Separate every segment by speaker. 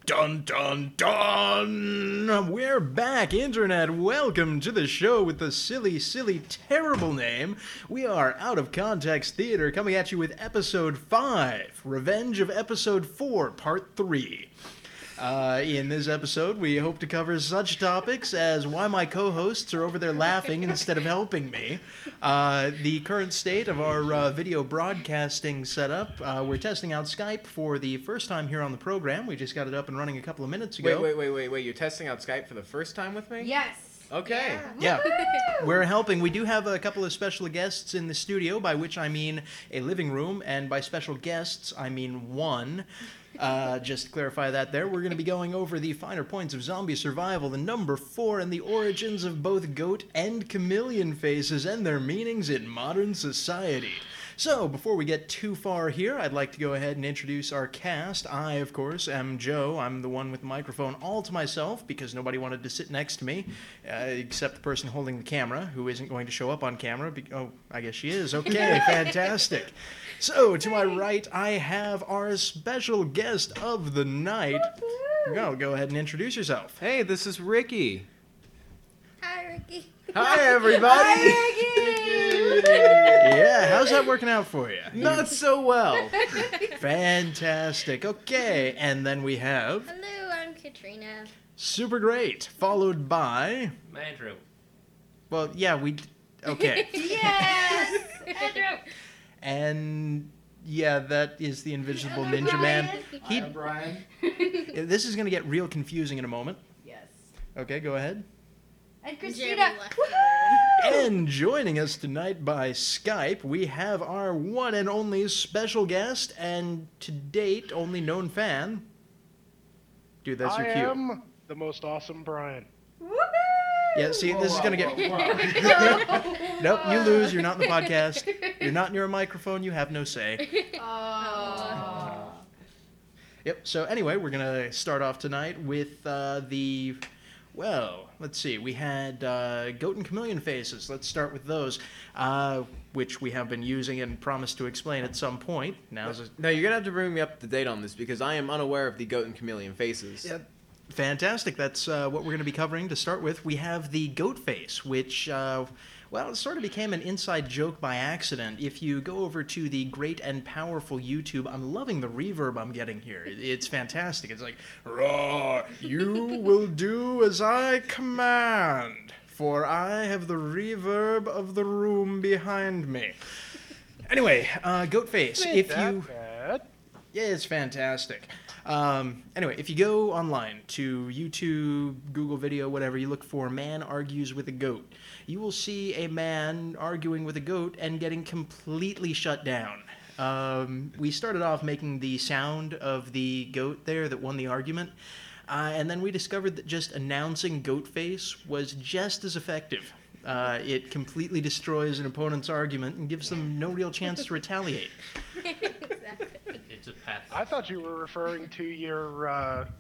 Speaker 1: Dun dun dun! We're back, Internet. Welcome to the show with the silly, terrible name. We are Out of Context Theater, coming at you with Episode 5, Revenge of Episode 4, Part 3. In this episode, we hope to cover such topics as why my co-hosts are over there laughing instead of helping me, the current state of our video broadcasting setup. We're testing out Skype for the first time here on the program. We just got it up and running a couple of minutes ago.
Speaker 2: Wait. You're testing out Skype for the first time with me?
Speaker 3: Yes.
Speaker 2: Okay.
Speaker 1: Yeah. We're helping. We do have a couple of special guests in the studio, by which I mean a living room, and by special guests, I mean one. Just to clarify that there, we're going to be going over the finer points of zombie survival, the number 4, and the origins of both goat and chameleon faces and their meanings in modern society. So, before we get too far here, I'd like to go ahead and introduce our cast. I, of course, am Joe. I'm the one with the microphone all to myself because nobody wanted to sit next to me, except the person holding the camera, who isn't going to show up on camera. Oh, I guess she is. Okay, fantastic. So, to my right, I have our special guest of the night. Go ahead and introduce yourself.
Speaker 2: Hey, this is Ricky.
Speaker 3: Hi, Ricky.
Speaker 2: Hi, everybody.
Speaker 3: Hi, Ricky.
Speaker 1: Yeah, how's that working out for you?
Speaker 2: Not so well.
Speaker 1: Fantastic. Okay, and then we have
Speaker 3: Hello, I'm Katrina.
Speaker 1: Super Great, followed by...
Speaker 4: Andrew.
Speaker 1: Well, yeah, okay.
Speaker 3: Yes. Andrew.
Speaker 1: And yeah, that is the Invisible Ninja Man.
Speaker 2: Hi, Brian.
Speaker 1: This is going to get real confusing in a moment.
Speaker 3: Yes.
Speaker 1: Okay, go ahead.
Speaker 3: And Christina. Jeremy left.
Speaker 1: And joining us tonight by Skype, we have our one and only special guest and to date only known fan. Dude, that's your cue.
Speaker 5: I am the most awesome Brian.
Speaker 1: Yeah, see, this is going to get... Nope, you lose. You're not in the podcast. You're not near a microphone. You have no say.
Speaker 3: Oh.
Speaker 1: Yep, so anyway, we're going to start off tonight with well, let's see. We had goat and chameleon faces. Let's start with those, which we have been using and promised to explain at some point.
Speaker 2: No, you're going to have to bring me up to date on this because I am unaware of the goat and chameleon faces.
Speaker 1: Yeah, fantastic. That's what we're going to be covering to start with. We have the goat face, which... well, it sort of became an inside joke by accident. If you go over to the great and powerful YouTube, I'm loving the reverb I'm getting here. It's fantastic. It's like, "Raw, you will do as I command, for I have the reverb of the room behind me." Anyway, goat face.
Speaker 5: Bad.
Speaker 1: Yeah, it's fantastic. Anyway, if you go online to YouTube, Google Video, whatever, you look for "man argues with a goat," you will see a man arguing with a goat and getting completely shut down. We started off making the sound of the goat there that won the argument, and then we discovered that just announcing goat face was just as effective. It completely destroys an opponent's argument and gives them no real chance to retaliate.
Speaker 3: Exactly.
Speaker 4: It's a path.
Speaker 5: I thought you were referring to your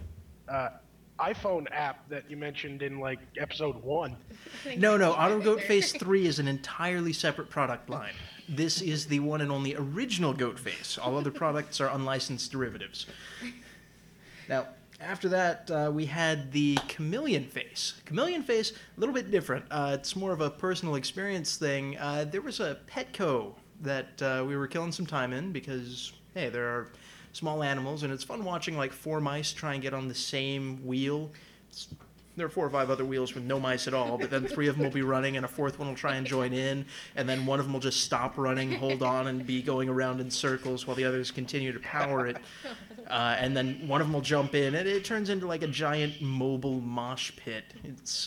Speaker 5: iPhone app that you mentioned in like episode 1.
Speaker 1: No, Auto Goat Face 3 is an entirely separate product line. This is the one and only original Goat Face. All other products are unlicensed derivatives. Now, after that, we had the Chameleon Face. Chameleon Face, a little bit different. It's more of a personal experience thing. There was a Petco that we were killing some time in because, hey, there are small animals, and it's fun watching like 4 mice try and get on the same wheel. There are 4 or 5 other wheels with no mice at all, but then 3 of them will be running, and a 4th one will try and join in, and then one of them will just stop running, hold on, and be going around in circles while the others continue to power it. And then one of them will jump in, and it turns into like a giant mobile mosh pit. It's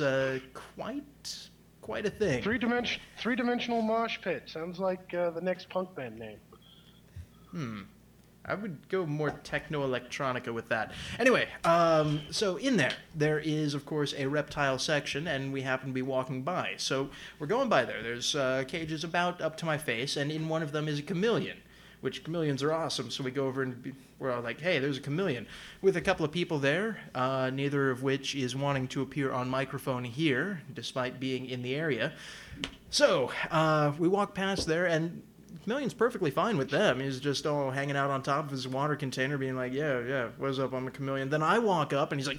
Speaker 1: quite a thing.
Speaker 5: Three-dimensional mosh pit. Sounds like the next punk band name.
Speaker 1: I would go more techno-electronica with that. Anyway, so in there is, of course, a reptile section, and we happen to be walking by. So we're going by there. There's cages about up to my face, and in one of them is a chameleon, which chameleons are awesome. So we go over and we're all like, hey, there's a chameleon. With a couple of people there, neither of which is wanting to appear on microphone here, despite being in the area. So we walk past there, and Chameleon's perfectly fine with them. He's just all hanging out on top of his water container being like, yeah, what's up, I'm a chameleon. Then I walk up and he's like,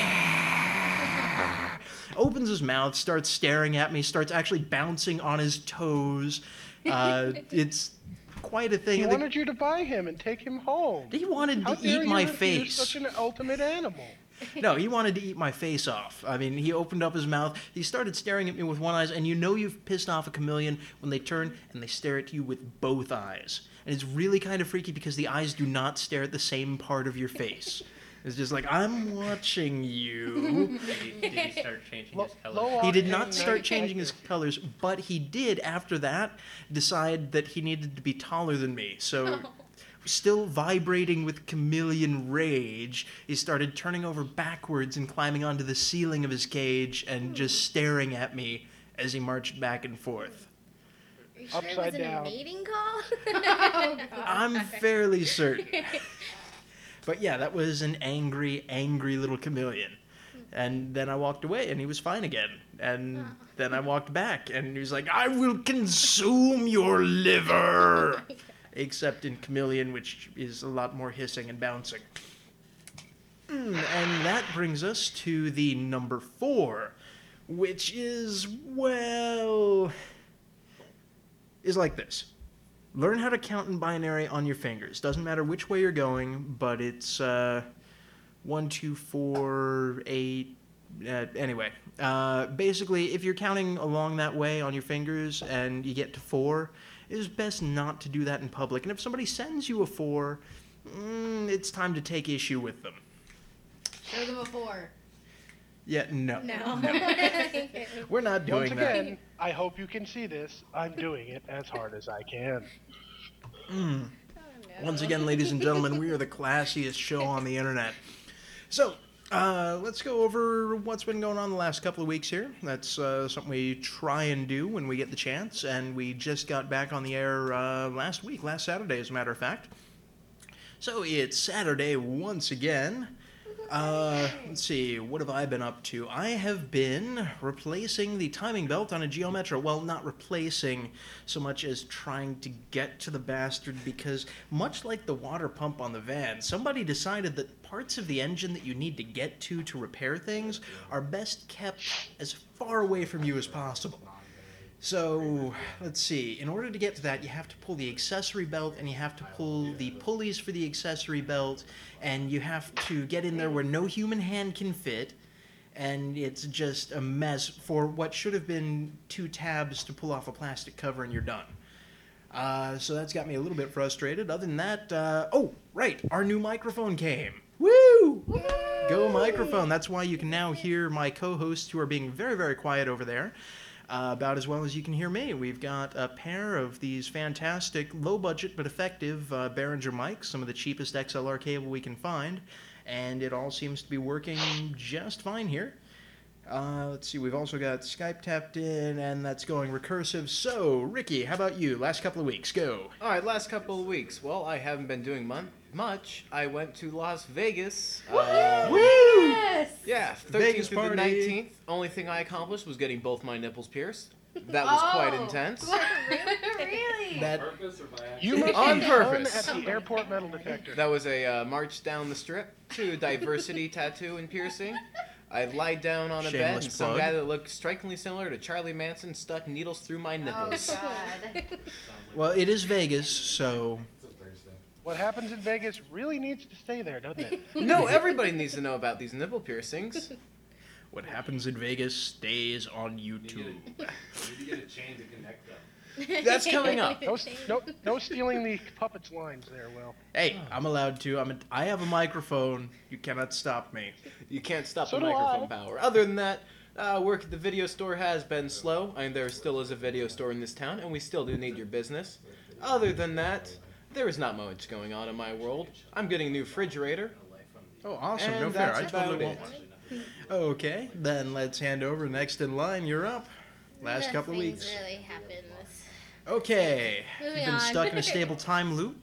Speaker 1: opens his mouth, starts staring at me, starts actually bouncing on his toes. It's quite a thing.
Speaker 5: He wanted you to buy him and take him home.
Speaker 1: He wanted
Speaker 5: How
Speaker 1: to
Speaker 5: dare
Speaker 1: eat
Speaker 5: you
Speaker 1: my
Speaker 5: refuse
Speaker 1: face.
Speaker 5: Such an ultimate animal.
Speaker 1: No, he wanted to eat my face off. I mean, he opened up his mouth, he started staring at me with one eye, and you know you've pissed off a chameleon when they turn and they stare at you with both eyes. And it's really kind of freaky because the eyes do not stare at the same part of your face. It's just like, I'm watching you.
Speaker 4: Did he start changing his color?
Speaker 5: Low
Speaker 1: He did
Speaker 5: octane,
Speaker 1: not start
Speaker 5: nice
Speaker 1: changing his
Speaker 5: hiker.
Speaker 1: colors, but he did, after that, decide that he needed to be taller than me. So, still vibrating with chameleon rage, he started turning over backwards and climbing onto the ceiling of his cage and just staring at me as he marched back and forth.
Speaker 3: Are you sure it
Speaker 5: Upside
Speaker 3: wasn't
Speaker 5: down.
Speaker 3: a mating call?
Speaker 1: I'm fairly certain. But yeah, that was an angry, angry little chameleon. And then I walked away and he was fine again. And then I walked back and he was like, I will consume your liver. Except in chameleon, which is a lot more hissing and bouncing. And that brings us to the number 4, which is, well, is like this. Learn how to count in binary on your fingers. Doesn't matter which way you're going, but it's 1, 2, 4, 8. Anyway, basically, if you're counting along that way on your fingers and you get to 4, it is best not to do that in public. And if somebody sends you a 4, it's time to take issue with them.
Speaker 3: Show them a 4.
Speaker 1: Yeah, no.
Speaker 3: No.
Speaker 1: We're not doing
Speaker 5: Once
Speaker 1: that.
Speaker 5: again, I hope you can see this. I'm doing it as hard as I can.
Speaker 1: Once again, ladies and gentlemen, we are the classiest show on the internet. So, let's go over what's been going on the last couple of weeks here. That's something we try and do when we get the chance, and we just got back on the air last Saturday, as a matter of fact. So, it's Saturday once again. Let's see, what have I been up to? I have been replacing the timing belt on a Geo Metro. Well, not replacing so much as trying to get to the bastard because, much like the water pump on the van, somebody decided that parts of the engine that you need to get to repair things are best kept as far away from you as possible. So, let's see, in order to get to that, you have to pull the accessory belt, and you have to pull the pulleys for the accessory belt, and you have to get in there where no human hand can fit, and it's just a mess for what should have been 2 tabs to pull off a plastic cover and you're done. So that's got me a little bit frustrated. Other than that, oh, right, our new microphone came. Woo! Go microphone. That's why you can now hear my co-hosts who are being very, very quiet over there. About as well as you can hear me. We've got a pair of these fantastic, low-budget but effective Behringer mics, some of the cheapest XLR cable we can find, and it all seems to be working just fine here. Let's see, we've also got Skype tapped in, and that's going recursive. So, Ricky, how about you? Last couple of weeks, go.
Speaker 2: All right, last couple of weeks. Well, I haven't been doing much. I went to Las Vegas.
Speaker 1: Woo!
Speaker 3: Yes!
Speaker 2: Yeah, 13th
Speaker 1: Vegas
Speaker 2: through the
Speaker 1: party.
Speaker 2: 19th. Only thing I accomplished was getting both my nipples pierced. That was quite
Speaker 3: Oh.
Speaker 2: intense.
Speaker 3: Really?
Speaker 1: That
Speaker 4: Purpose or by accident?
Speaker 5: You must
Speaker 2: On
Speaker 5: be
Speaker 2: purpose.
Speaker 5: fun at the airport metal detector.
Speaker 2: That was a march down the strip to diversity tattoo and piercing. I lied down on a bed,
Speaker 1: Shameless
Speaker 2: and some
Speaker 1: plug.
Speaker 2: guy that looked strikingly similar to Charlie Manson stuck needles through my
Speaker 3: Oh,
Speaker 2: nipples.
Speaker 3: God.
Speaker 1: well, it is Vegas, so
Speaker 5: What happens in Vegas really needs to stay there, doesn't it?
Speaker 2: No, everybody needs to know about these nipple piercings.
Speaker 1: what happens in Vegas stays on YouTube.
Speaker 4: You need to get a chain to connect them.
Speaker 2: That's coming up.
Speaker 5: No stealing the puppets' lines there, Will.
Speaker 1: Hey, I'm allowed to. I have a microphone. You cannot stop me.
Speaker 2: You can't stop
Speaker 5: So
Speaker 2: the
Speaker 5: do
Speaker 2: microphone
Speaker 5: I.
Speaker 2: power. Other than that, work at the video store has been slow. I mean, there still is a video store in this town, and we still do need your business. Other than that, there is not much going on in my world. I'm getting a new refrigerator.
Speaker 1: Oh, awesome.
Speaker 2: And
Speaker 1: no fair.
Speaker 2: that's
Speaker 1: I totally
Speaker 2: about
Speaker 1: want one. Okay, then let's hand over next in line. You're up. Last couple of
Speaker 3: Nothing's
Speaker 1: weeks.
Speaker 3: really happened this.
Speaker 1: Okay.
Speaker 3: Moving
Speaker 1: You've been
Speaker 3: on.
Speaker 1: stuck in a stable time loop.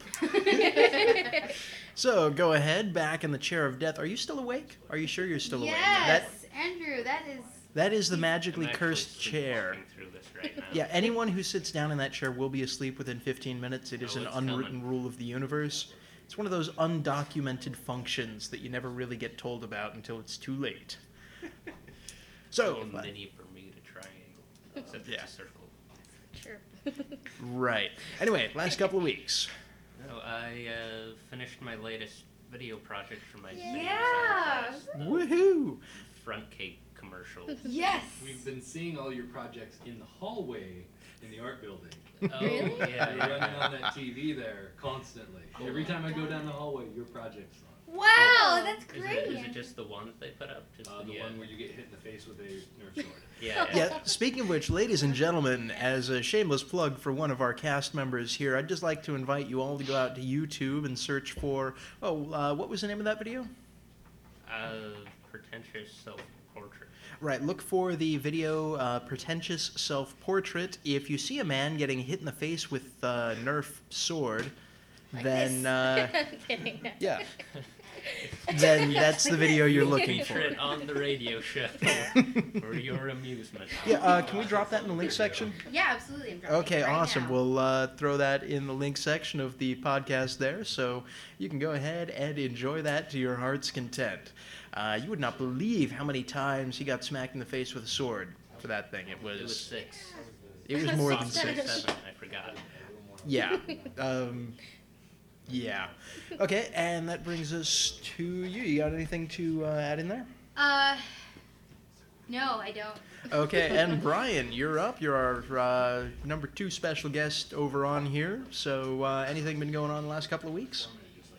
Speaker 1: So go ahead, back in the chair of death. Are you still awake? Are you sure you're still awake?
Speaker 3: Yes, Andrew, that is.
Speaker 1: That is the
Speaker 4: I'm
Speaker 1: magically
Speaker 4: actually
Speaker 1: cursed chair.
Speaker 4: sleepwalking through this right now.
Speaker 1: Yeah, anyone who sits down in that chair will be asleep within 15 minutes. It is
Speaker 4: Oh,
Speaker 1: an
Speaker 4: it's
Speaker 1: unwritten
Speaker 4: coming.
Speaker 1: rule of the universe. It's one of those undocumented functions that you never really get told about until it's too late. So,
Speaker 4: A mini Bermuda triangle. Except
Speaker 1: Yeah.
Speaker 4: it's a circle.
Speaker 3: Sure.
Speaker 1: right. Anyway, last couple of weeks.
Speaker 4: No, I finished my latest video project for my
Speaker 3: Yeah.
Speaker 1: Woohoo!
Speaker 4: front cake commercial.
Speaker 3: Yes.
Speaker 6: We've been seeing all your projects in the hallway in the art building.
Speaker 4: Oh,
Speaker 3: Really?
Speaker 4: yeah.
Speaker 6: You're running on that TV there constantly. Every time I go down the hallway, your project's on.
Speaker 3: Wow, that's
Speaker 4: Is
Speaker 3: great.
Speaker 4: it just the one that they put up? Just
Speaker 6: The one where you get hit in the face with a Nerf sword.
Speaker 4: Yeah.
Speaker 1: Yeah, speaking of which, ladies and gentlemen, as a shameless plug for one of our cast members here, I'd just like to invite you all to go out to YouTube and search for, what was the name of that video?
Speaker 4: Pretentious self-portrait.
Speaker 1: Right, look for the video Pretentious Self-Portrait. If you see a man getting hit in the face with a Nerf sword,
Speaker 3: Like
Speaker 1: then,
Speaker 3: this. I'm kidding.
Speaker 1: yeah, then that's the video you're looking
Speaker 4: Feature
Speaker 1: for.
Speaker 4: it on the radio show for your amusement.
Speaker 1: Yeah, can we drop that in the link section?
Speaker 3: Yeah, absolutely. I'm dropping
Speaker 1: Okay,
Speaker 3: it right
Speaker 1: awesome.
Speaker 3: now.
Speaker 1: We'll throw that in the link section of the podcast there, so you can go ahead and enjoy that to your heart's content. You would not believe how many times he got smacked in the face with a sword for that thing. It
Speaker 4: It was
Speaker 1: was
Speaker 4: 6.
Speaker 1: more than
Speaker 4: Possibly
Speaker 1: 6.
Speaker 4: 7, I forgot.
Speaker 1: Yeah. Yeah. Okay, and that brings us to you. You got anything to add in there?
Speaker 3: No, I don't.
Speaker 1: Okay, and Brian, you're up. You're our number 2 special guest over on here. So, anything been going on the last couple of weeks?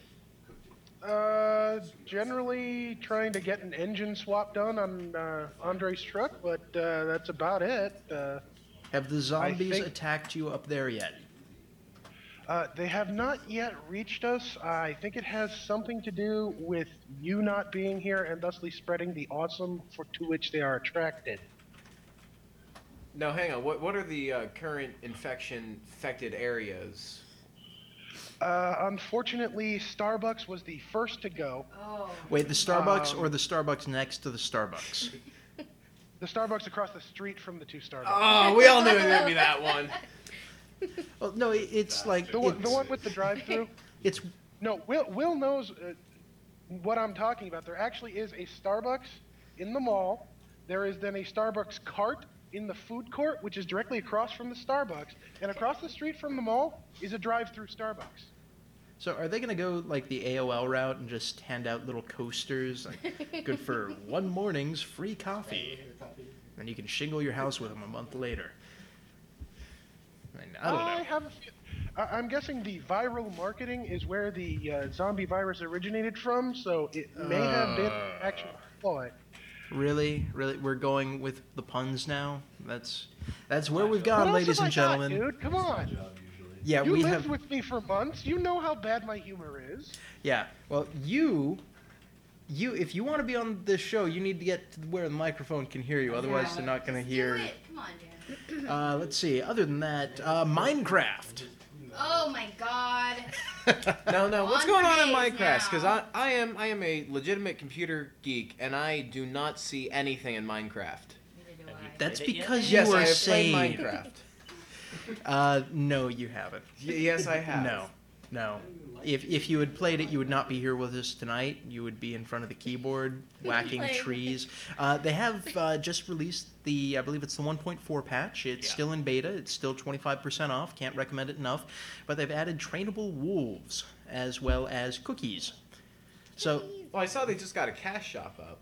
Speaker 5: Generally trying to get an engine swap done on Andre's truck, but that's about it.
Speaker 1: Have the zombies
Speaker 5: think-
Speaker 1: attacked you up there yet?
Speaker 5: They have not yet reached us. I think it has something to do with you not being here and thusly spreading the awesome to which they are attracted.
Speaker 2: Now, hang on. What are the current infected areas?
Speaker 5: Unfortunately, Starbucks was the first to go.
Speaker 3: Oh.
Speaker 1: Wait, the Starbucks or the Starbucks next to the Starbucks?
Speaker 5: The Starbucks across the street from the 2 Starbucks.
Speaker 2: Oh, we all knew it would be that one.
Speaker 1: Well, no, it's like
Speaker 5: The one with the drive-through?
Speaker 1: it's
Speaker 5: No, Will knows what I'm talking about. There actually is a Starbucks in the mall. There is then a Starbucks cart in the food court, which is directly across from the Starbucks. And across the street from the mall is a drive-through Starbucks.
Speaker 1: So are they going to go like the AOL route and just hand out little coasters, like, good for one morning's free coffee? And you can shingle your house with them a month later. I don't know.
Speaker 5: have a fe- I'm guessing the viral marketing is where the zombie virus originated from, so it may have been an actual ploy.
Speaker 1: Really? We're going with the puns now? That's where we've
Speaker 5: What
Speaker 1: gone,
Speaker 5: else
Speaker 1: ladies
Speaker 5: have
Speaker 1: and
Speaker 5: I got,
Speaker 1: gentlemen.
Speaker 5: dude, come on.
Speaker 1: Yeah,
Speaker 5: You
Speaker 1: we
Speaker 5: lived
Speaker 1: have.
Speaker 5: with me for months. You know how bad my humor is.
Speaker 1: Yeah. Well, you, if you want to be on this show, you need to get to where the microphone can hear you. Otherwise, they're not going to
Speaker 3: Do
Speaker 1: hear.
Speaker 3: it. Come on, Dan.
Speaker 1: Let's see. Other than that, Minecraft.
Speaker 3: Oh my God.
Speaker 2: No. What's
Speaker 3: On
Speaker 2: going
Speaker 3: for
Speaker 2: on in
Speaker 3: days
Speaker 2: Minecraft? Because
Speaker 3: now.
Speaker 2: I am a legitimate computer geek, and I do not see anything in Minecraft.
Speaker 3: Neither do I.
Speaker 1: That's
Speaker 4: Played it yet?
Speaker 1: because
Speaker 2: Yes,
Speaker 1: you
Speaker 2: I
Speaker 1: are
Speaker 2: have
Speaker 1: saying.
Speaker 2: played Minecraft.
Speaker 1: No, you haven't.
Speaker 2: Yes, I have.
Speaker 1: No. If you had played it, you would not be here with us tonight. You would be in front of the keyboard, whacking
Speaker 3: Playing.
Speaker 1: trees. They have just released I believe it's the 1.4 patch. It's
Speaker 4: Yeah.
Speaker 1: still in beta. It's still 25% off. Can't recommend it enough. But they've added trainable wolves as well as cookies. So
Speaker 2: Well, I saw they just got a cash shop up.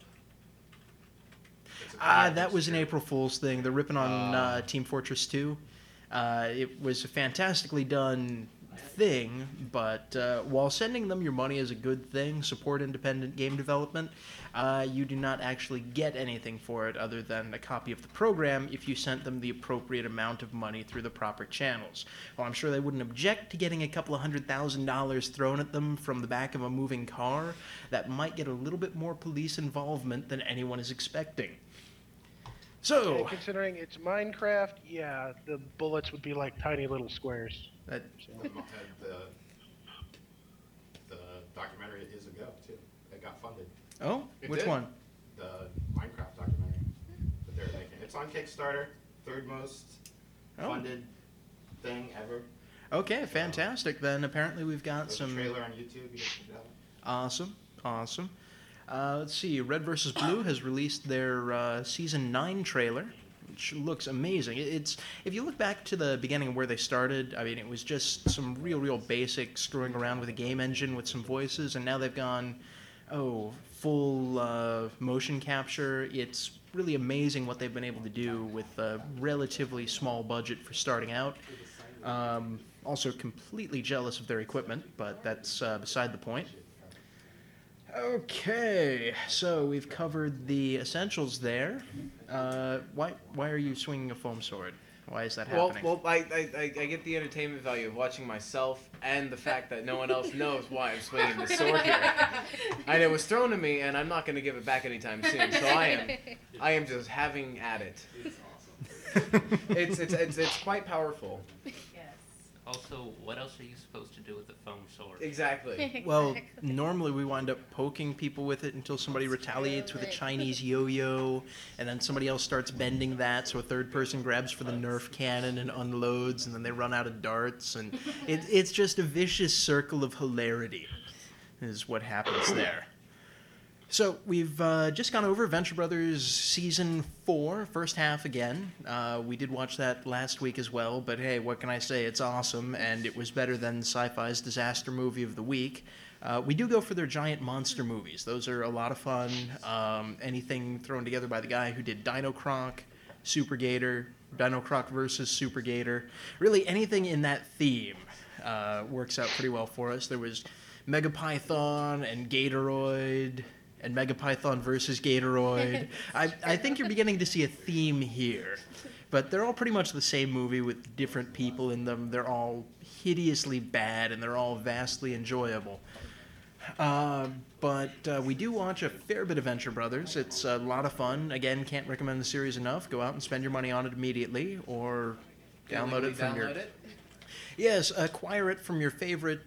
Speaker 1: that was an April Fool's thing. They're ripping on Team Fortress 2. It was a fantastically done thing, but while sending them your money is a good thing, support independent game development, you do not actually get anything for it other than a copy of the program if you sent them the appropriate amount of money through the proper channels. Well, I'm sure they wouldn't object to getting a couple of $100,000 thrown at them from the back of a moving car. That might get a little bit more police involvement than anyone is expecting. So,
Speaker 5: And considering it's Minecraft, yeah, the bullets would be like tiny little squares.
Speaker 1: that,
Speaker 7: The documentary is a go too. It got funded.
Speaker 1: oh,
Speaker 2: It
Speaker 1: which
Speaker 2: did?
Speaker 1: one?
Speaker 7: The Minecraft documentary that they're making. It's on Kickstarter. Third most
Speaker 1: Oh.
Speaker 7: funded thing ever.
Speaker 1: Okay, fantastic. Then apparently we've got
Speaker 7: There's
Speaker 1: some...
Speaker 7: a trailer on YouTube. You can check it out.
Speaker 1: Awesome. Let's see. Red vs. Blue has released their season 9 trailer, which looks amazing. It's if you look back to the beginning of where they started, I mean, it was just some real basic screwing around with a game engine with some voices, and now they've gone, full motion capture. It's really amazing what they've been able to do with a relatively small budget for starting out. Also completely jealous of their equipment, but that's beside the point. Okay, so we've covered the essentials there. Why are you swinging a foam sword? Why is that happening?
Speaker 2: Well, I get the entertainment value of watching myself and the fact that no one else knows why I'm swinging the sword here. And it was thrown to me, and I'm not going to give it back anytime soon. So I am just having at it. It's quite powerful.
Speaker 3: Yes.
Speaker 4: Also, what else are you supposed to do with the foam sword?
Speaker 2: Exactly.
Speaker 1: Well, normally we wind up poking people with it until somebody retaliates with a Chinese yo-yo, and then somebody else starts bending that, so a third person grabs for the Nerf cannon and unloads, and then they run out of darts, and it's just a vicious circle of hilarity is what happens there. So we've just gone over Venture Brothers Season 4, first half again. We did watch that last week as well, but hey, what can I say? It's awesome, and it was better than Sci-Fi's Disaster Movie of the Week. We do go for their giant monster movies. Those are a lot of fun. Anything thrown together by the guy who did Dino Croc, Super Gator, Dino Croc versus Super Gator. Really, anything in that theme works out pretty well for us. There was Megapython and Gatoroid, and Megapython versus Gatoroid. I think you're beginning to see a theme here. But they're all pretty much the same movie with different people in them. They're all hideously bad, and they're all vastly enjoyable. But we do watch a fair bit of Venture Brothers. It's a lot of fun. Again, can't recommend the series enough. Go out and spend your money on it immediately, or download it from your... Yes, acquire it from your favorite...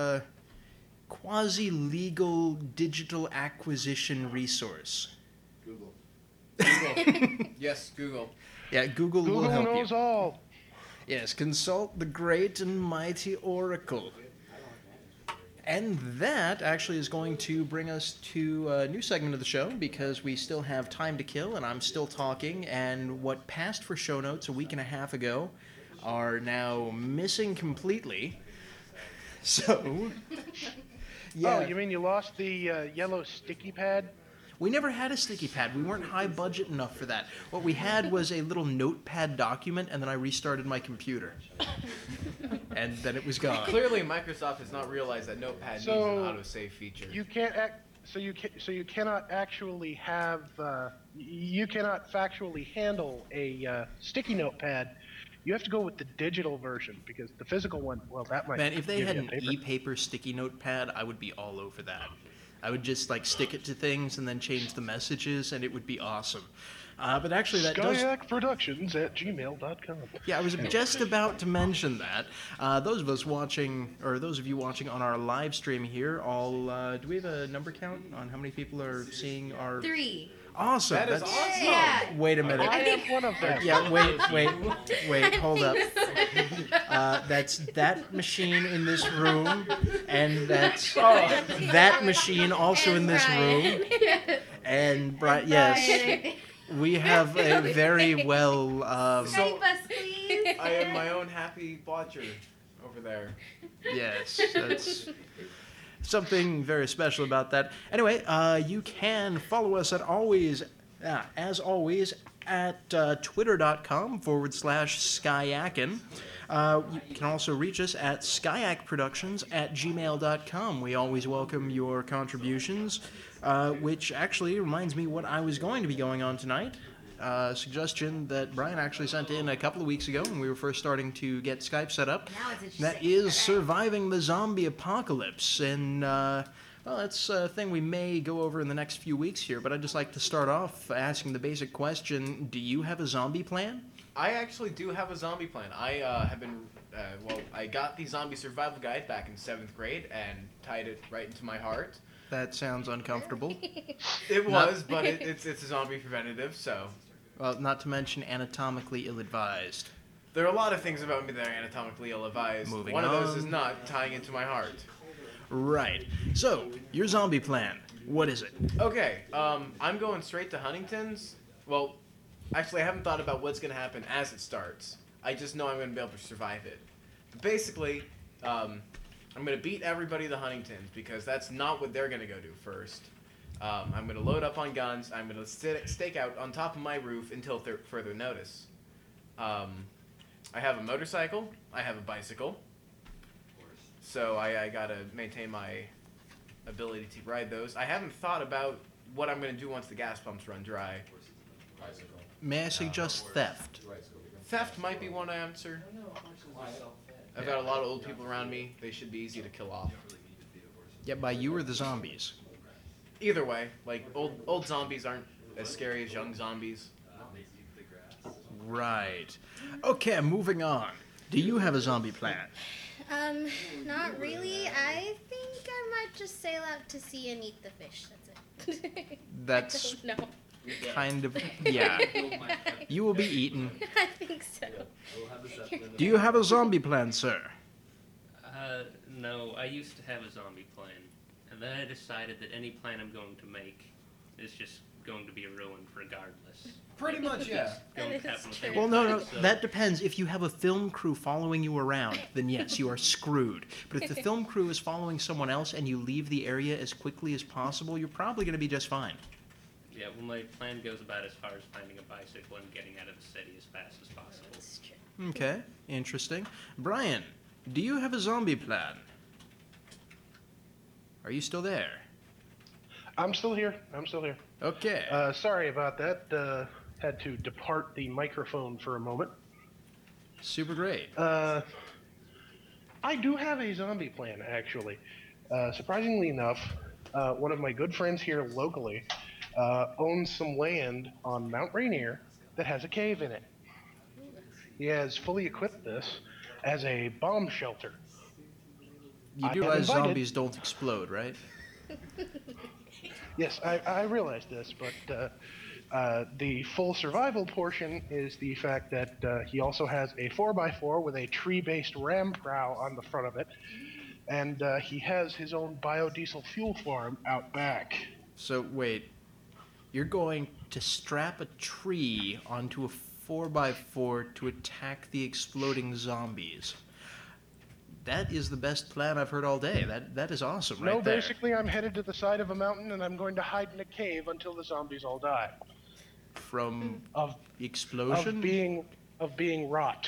Speaker 1: quasi-legal digital acquisition resource.
Speaker 7: Google.
Speaker 2: Yes, Google.
Speaker 1: Yeah, Google will
Speaker 5: Google
Speaker 1: help
Speaker 5: knows
Speaker 1: you.
Speaker 5: all.
Speaker 1: Yes, consult the great and mighty Oracle. And that actually is going to bring us to a new segment of the show, because we still have time to kill, and I'm still talking, and what passed for show notes a week and a half ago are now missing completely. So... yeah.
Speaker 5: Oh, you mean you lost the yellow sticky pad?
Speaker 1: We never had a sticky pad. We weren't high budget enough for that. What we had was a little notepad document, and then I restarted my computer. And then it was gone.
Speaker 2: Clearly, Microsoft has not realized that Notepad needs an autosave feature.
Speaker 5: You can't so you cannot actually have you cannot factually handle a sticky notepad. You have to go with the digital version, because the physical one, well, that might...
Speaker 1: Man, if they
Speaker 5: give
Speaker 1: had
Speaker 5: you
Speaker 1: an
Speaker 5: a paper.
Speaker 1: e-paper sticky notepad, I would be all over that. I would just, stick it to things and then change the messages, and it would be awesome. But actually, that does...
Speaker 5: SkayakProductions@gmail.com.
Speaker 1: Yeah, I was just about to mention that. Those of you watching on our live stream here, do we have a number count on how many people are seeing our...
Speaker 3: 3.
Speaker 1: Awesome.
Speaker 2: That is
Speaker 1: That's...
Speaker 2: awesome.
Speaker 3: Yeah.
Speaker 1: Wait a minute.
Speaker 5: I am one of them.
Speaker 1: Yeah, wait, hold up. That's that machine in this room, and that's that machine also in this room, and Brian, yes, we have a very well...
Speaker 3: Skype us, please.
Speaker 2: I am my own happy watcher over there.
Speaker 1: yes, that's... something very special about that. Anyway, you can follow us as always, at twitter.com/Skyakin. You can also reach us at skayakproductions@gmail.com. We always welcome your contributions, which actually reminds me what I was going to be going on tonight. Suggestion that Brian actually sent in a couple of weeks ago when we were first starting to get Skype set up.
Speaker 3: Now it's interesting.
Speaker 1: That is surviving the zombie apocalypse. And, well, that's a thing we may go over in the next few weeks here, but I'd just like to start off asking the basic question, do you have a zombie plan?
Speaker 2: I actually do have a zombie plan. I have been, I got the zombie survival guide back in 7th grade and tied it right into my heart.
Speaker 1: That sounds uncomfortable.
Speaker 2: It was, but it's a zombie preventative, so...
Speaker 1: Well, not to mention anatomically ill-advised.
Speaker 2: There are a lot of things about me that are anatomically ill-advised.
Speaker 1: Moving
Speaker 2: One of those is
Speaker 1: on.
Speaker 2: not tying into my heart.
Speaker 1: Right. So, your zombie plan. What is it?
Speaker 2: Okay, I'm going straight to Huntington's. Well, actually, I haven't thought about what's going to happen as it starts. I just know I'm going to be able to survive it. But basically, I'm going to beat everybody to Huntington's because that's not what they're going to go do first. I'm going to load up on guns. I'm going to stake out on top of my roof until further notice. I have a motorcycle. I have a bicycle. So I got to maintain my ability to ride those. I haven't thought about what I'm going to do once the gas pumps run dry.
Speaker 7: Bicycle.
Speaker 1: May I suggest theft?
Speaker 2: Theft might be one answer. I've got a lot of old people around me. They should be easy to kill off.
Speaker 1: Yeah, by you or the zombies?
Speaker 2: Either way, like old zombies aren't as scary as young zombies.
Speaker 1: Right. Okay, moving on. Do you have a zombie plan?
Speaker 3: Not really. I think I might just sail out to sea and eat the fish. That's it.
Speaker 1: That's
Speaker 3: I don't know.
Speaker 1: kind of... Yeah. You will be eaten.
Speaker 3: I think so.
Speaker 1: Do you have a zombie plan, sir?
Speaker 4: No, I used to have a zombie plan, and then I decided that any plan I'm going to make is just going to be ruined regardless.
Speaker 2: Pretty much, yeah.
Speaker 4: Going
Speaker 3: That
Speaker 4: to
Speaker 3: is
Speaker 4: happen with
Speaker 3: true.
Speaker 1: Well, no,
Speaker 4: everybody, so-
Speaker 1: that depends. If you have a film crew following you around, then yes, you are screwed. But if the film crew is following someone else and you leave the area as quickly as possible, you're probably going to be just fine.
Speaker 4: Yeah, well, my plan goes about as far as finding a bicycle and getting out of the city as fast as possible.
Speaker 3: It's true.
Speaker 1: Okay, interesting. Brian, do you have a zombie plan? Are you still there?
Speaker 5: I'm still here.
Speaker 1: Okay.
Speaker 5: Sorry about that. Had to depart the microphone for a moment.
Speaker 1: Super great.
Speaker 5: I do have a zombie plan, actually. Surprisingly enough, one of my good friends here locally owns some land on Mount Rainier that has a cave in it. He has fully equipped this as a bomb shelter.
Speaker 1: You
Speaker 5: I
Speaker 1: do
Speaker 5: have
Speaker 1: realize
Speaker 5: invited-
Speaker 1: zombies don't explode, right?
Speaker 5: Yes, I realize this, but the full survival portion is the fact that he also has a 4x4 with a tree-based ram prow on the front of it, and he has his own biodiesel fuel farm out back.
Speaker 1: So, wait. You're going to strap a tree onto a 4x4 to attack the exploding zombies. That is the best plan I've heard all day. That is awesome, right
Speaker 5: No,
Speaker 1: there.
Speaker 5: basically I'm headed to the side of a mountain and I'm going to hide in a cave until the zombies all die.
Speaker 1: From
Speaker 5: Of
Speaker 1: the explosion?
Speaker 5: of being rot.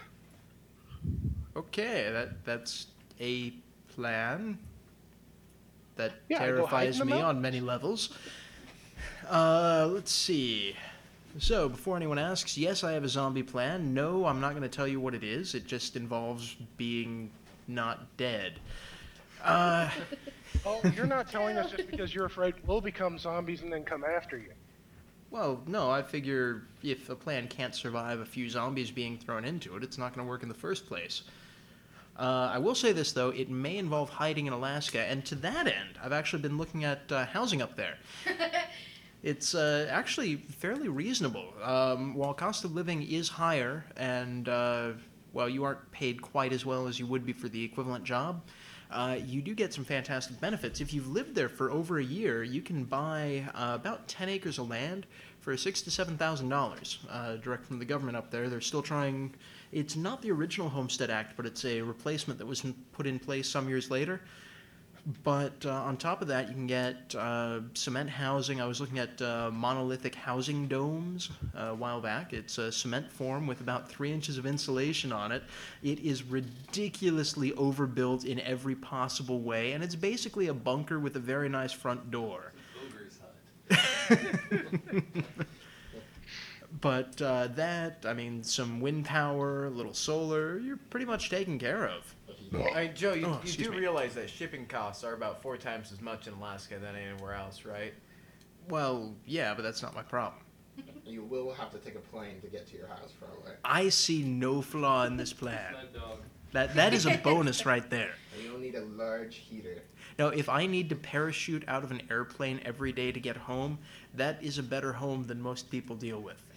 Speaker 1: Okay, that's a plan that
Speaker 5: Yeah, I go hide in
Speaker 1: terrifies
Speaker 5: the
Speaker 1: me on
Speaker 5: mountains.
Speaker 1: many levels. Let's see. So, before anyone asks, yes, I have a zombie plan. No, I'm not going to tell you what it is. It just involves being not dead.
Speaker 5: Oh, you're not telling us just because you're afraid we'll become zombies and then come after you.
Speaker 1: Well, no, I figure if a plan can't survive a few zombies being thrown into it, it's not going to work in the first place. I will say this, though, it may involve hiding in Alaska, and to that end, I've actually been looking at housing up there. It's actually fairly reasonable. While cost of living is higher, and, well, you aren't paid quite as well as you would be for the equivalent job, you do get some fantastic benefits. If you've lived there for over a year, you can buy about 10 acres of land for $6,000 to $7,000 direct from the government up there. They're still trying. It's not the original Homestead Act, but it's a replacement that was put in place some years later. But on top of that, you can get cement housing. I was looking at monolithic housing domes a while back. It's a cement form with about 3 inches of insulation on it. It is ridiculously overbuilt in every possible way, and it's basically a bunker with a very nice front door.
Speaker 6: Ogre's hut.
Speaker 1: But I mean, some wind power, a little solar, you're pretty much taken care of.
Speaker 2: Hey, Joe, you
Speaker 1: excuse
Speaker 2: do
Speaker 1: me.
Speaker 2: realize that shipping costs are about 4 times as much in Alaska than anywhere else, right?
Speaker 1: Well, yeah, but that's not my problem.
Speaker 7: You will have to take a plane to get to your house, probably.
Speaker 1: I see no flaw in this plan.
Speaker 6: That dog.
Speaker 1: That is a bonus right there.
Speaker 7: And you'll need a large heater.
Speaker 1: Now, if I need to parachute out of an airplane every day to get home, that is a better home than most people deal with.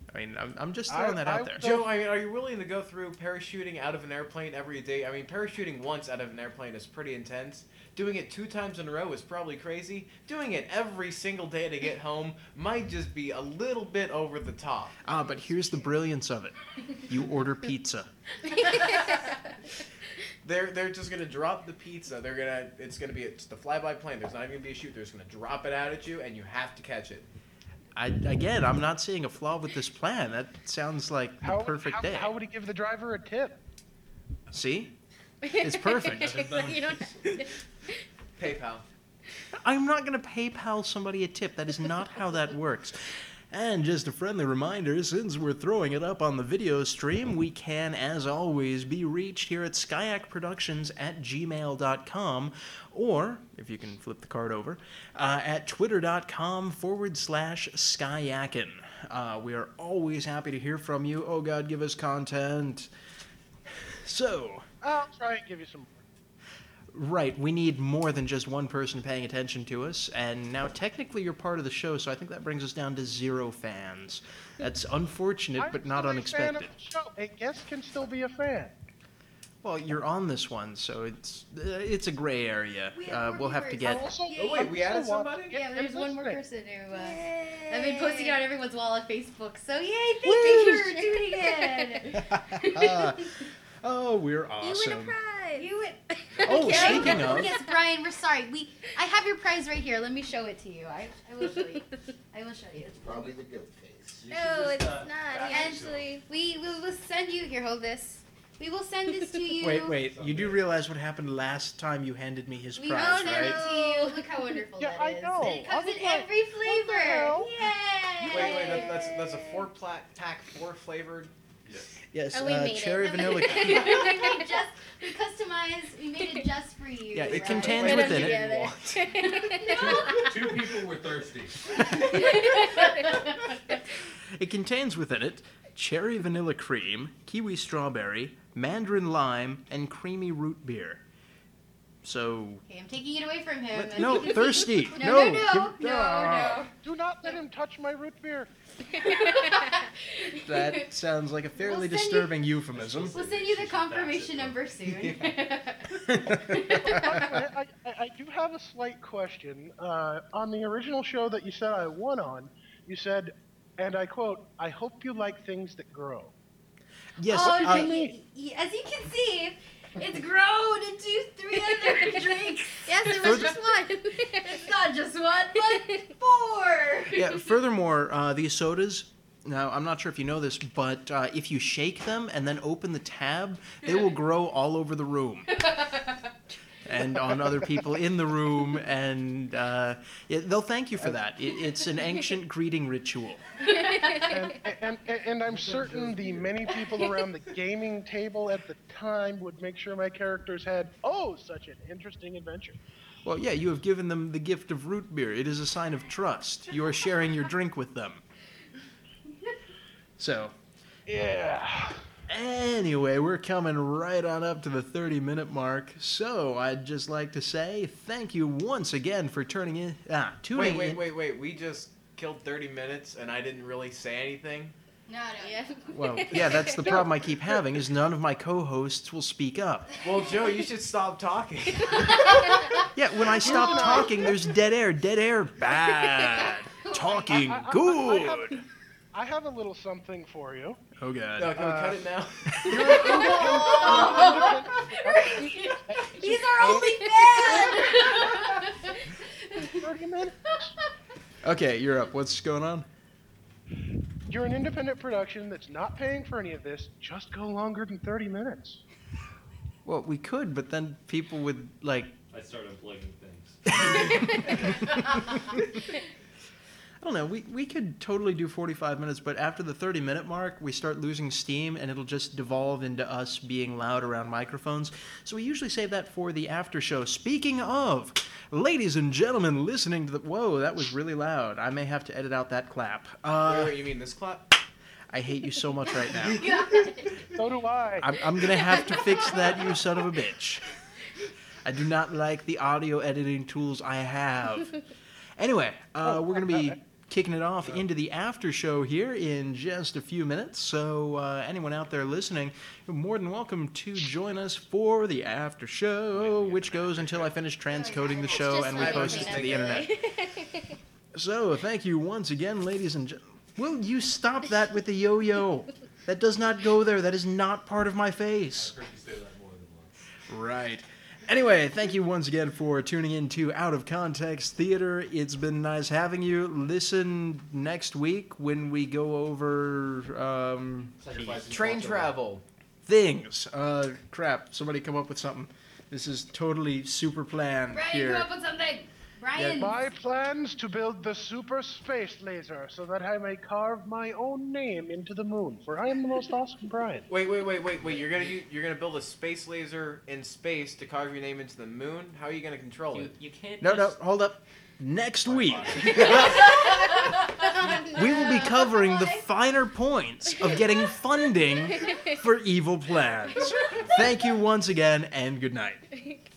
Speaker 1: I mean, I'm just throwing that out there.
Speaker 2: Joe, I mean, are you willing to go through parachuting out of an airplane every day? I mean, parachuting once out of an airplane is pretty intense. Doing it 2 times in a row is probably crazy. Doing it every single day to get home might just be a little bit over the top.
Speaker 1: But here's the brilliance of it. You order pizza.
Speaker 2: They're just gonna drop the pizza. It's gonna be just a flyby plane. There's not even gonna be a chute. They're just gonna drop it out at you, and you have to catch it.
Speaker 1: Again, I'm not seeing a flaw with this plan. That sounds like the perfect day.
Speaker 5: How would he give the driver a tip?
Speaker 1: See? It's perfect.
Speaker 3: You don't.
Speaker 2: PayPal.
Speaker 1: I'm not going to PayPal somebody a tip. That is not how that works. And just a friendly reminder, since we're throwing it up on the video stream, we can, as always, be reached here at skayakproductions@gmail.com, or, if you can flip the card over, at twitter.com/Skyakin. We are always happy to hear from you. Oh, God, give us content. So...
Speaker 5: I'll try and give you some more.
Speaker 1: Right, we need more than just one person paying attention to us, and now technically you're part of the show, so I think that brings us down to 0 fans. That's unfortunate, but not
Speaker 5: I'm still a fan of
Speaker 1: unexpected.
Speaker 5: the show. A guest can still be a fan.
Speaker 1: Well, you're on this one, so it's a gray area.
Speaker 3: We have more
Speaker 1: We'll have to
Speaker 3: viewers.
Speaker 1: get...
Speaker 5: Also,
Speaker 2: Oh, wait, we added somebody?
Speaker 3: Yeah, there's one more person who I've been
Speaker 1: Uh,
Speaker 3: posting it on everyone's wall on Facebook. So yay! Thank you for tuning in.
Speaker 1: Oh, we're
Speaker 3: You win a
Speaker 1: awesome.
Speaker 3: prize. You win.
Speaker 1: Oh,
Speaker 3: Okay.
Speaker 1: speaking of...
Speaker 3: Yes, Brian, we're sorry. I have your prize right here. Let me show it to you. I will show you. I will show you.
Speaker 7: Probably the goat face.
Speaker 3: No, it's not. Actually, we will send you. Here, hold this. We will send this to you.
Speaker 1: Wait. You do realize what happened last time you handed me his
Speaker 3: We
Speaker 1: prize,
Speaker 3: will send
Speaker 1: right?
Speaker 3: it to you. Look how wonderful
Speaker 5: Yeah,
Speaker 3: that
Speaker 5: I
Speaker 3: is.
Speaker 5: know.
Speaker 3: And it comes
Speaker 5: I was
Speaker 3: in
Speaker 5: like,
Speaker 3: every
Speaker 5: what the
Speaker 3: flavor.
Speaker 5: hell?
Speaker 3: Yay!
Speaker 2: Wait, that's a 4-pack, 4 flavored.
Speaker 1: Yes,
Speaker 3: Oh, we made
Speaker 1: cherry
Speaker 3: it.
Speaker 1: vanilla...
Speaker 3: we customized. We made it just for you.
Speaker 1: Yeah, it
Speaker 3: Brian.
Speaker 1: contains
Speaker 3: Put 'em
Speaker 1: within it-
Speaker 3: together.
Speaker 6: 2 people were thirsty.
Speaker 1: It contains within it cherry vanilla cream, kiwi strawberry, mandarin lime, and creamy root beer. So...
Speaker 3: Okay, I'm taking it away from him.
Speaker 1: No, thirsty.
Speaker 3: No.
Speaker 1: No.
Speaker 5: Do not let him touch my root beer.
Speaker 1: That sounds like a fairly
Speaker 3: We'll send you-
Speaker 1: disturbing euphemism.
Speaker 3: We'll send you the confirmation number soon.
Speaker 5: By the way, I do have a slight question. On the original show that you said I won on, you said, and I quote, "I hope you like things that grow."
Speaker 1: Yes,
Speaker 3: Oh,
Speaker 5: as
Speaker 3: you can see, it's grown into 3 other drinks. Yes, it was just one. It's not just one, but 4.
Speaker 1: yeah, furthermore, these sodas, now I'm not sure if you know this, but if you shake them and then open the tab, they will grow all over the room. And on other people in the room, and they'll thank you for that. It's an ancient greeting ritual.
Speaker 5: And I'm certain the many people around the gaming table at the time would make sure my characters had, such an interesting adventure.
Speaker 1: Well, yeah, you have given them the gift of root beer. It is a sign of trust. You are sharing your drink with them. So,
Speaker 5: Yeah.
Speaker 1: anyway, we're coming right on up to the 30-minute mark. So, I'd just like to say thank you once again for tuning in.
Speaker 2: Wait. We just killed 30 minutes and I didn't really say anything.
Speaker 3: No. Yeah.
Speaker 1: Well, yeah, that's the problem I keep having is none of my co-hosts will speak up.
Speaker 2: Well, Joe, you should stop talking.
Speaker 1: Yeah, when I stop talking, there's dead air. Dead air, bad. Talking, good.
Speaker 5: I have a little something for you.
Speaker 1: Oh, God.
Speaker 2: No, can we cut it now?
Speaker 3: These are only fans.
Speaker 5: 30 minutes.
Speaker 1: Okay, you're up. What's going on?
Speaker 5: You're an independent production that's not paying for any of this. Just go longer than 30 minutes.
Speaker 1: Well, we could, but then people would, like...
Speaker 6: I started unplugging things.
Speaker 1: I don't know. We could totally do 45 minutes, but after the 30-minute mark, we start losing steam, and it'll just devolve into us being loud around microphones. So we usually save that for the after show. Speaking of, ladies and gentlemen, listening to the... Whoa, that was really loud. I may have to edit out that clap.
Speaker 2: Wait, you mean this clap?
Speaker 1: I hate you so much right now.
Speaker 5: So do I.
Speaker 1: I'm going to have to fix that, you son of a bitch. I do not like the audio editing tools I have. Anyway, we're going to be kicking it off into the after show here in just a few minutes. So anyone out there listening, you're more than welcome to join us for the after show, which goes until I finish transcoding the show and we post it to the internet. So thank you once again, ladies and gentlemen. Will you stop that with the yo-yo? That does not go there. That is not part of my face.
Speaker 6: I've heard you say that more than once.
Speaker 1: Right. Anyway, thank you once again for tuning in to Out of Context Theater. It's been nice having you. Listen next week when we go over
Speaker 2: Train travel.
Speaker 1: things. Crap. Somebody come up with something. This is totally super planned
Speaker 3: Brian,
Speaker 1: here.
Speaker 3: come up with something. Brian.
Speaker 5: My plans to build the super space laser so that I may carve my own name into the moon, for I am the most awesome Brian.
Speaker 2: Wait! You're gonna build a space laser in space to carve your name into the moon? How are you gonna control it?
Speaker 4: You can't.
Speaker 1: No,
Speaker 4: just...
Speaker 1: hold up. Next week, we will be covering the finer points of getting funding for evil plans. Thank you once again, and good night.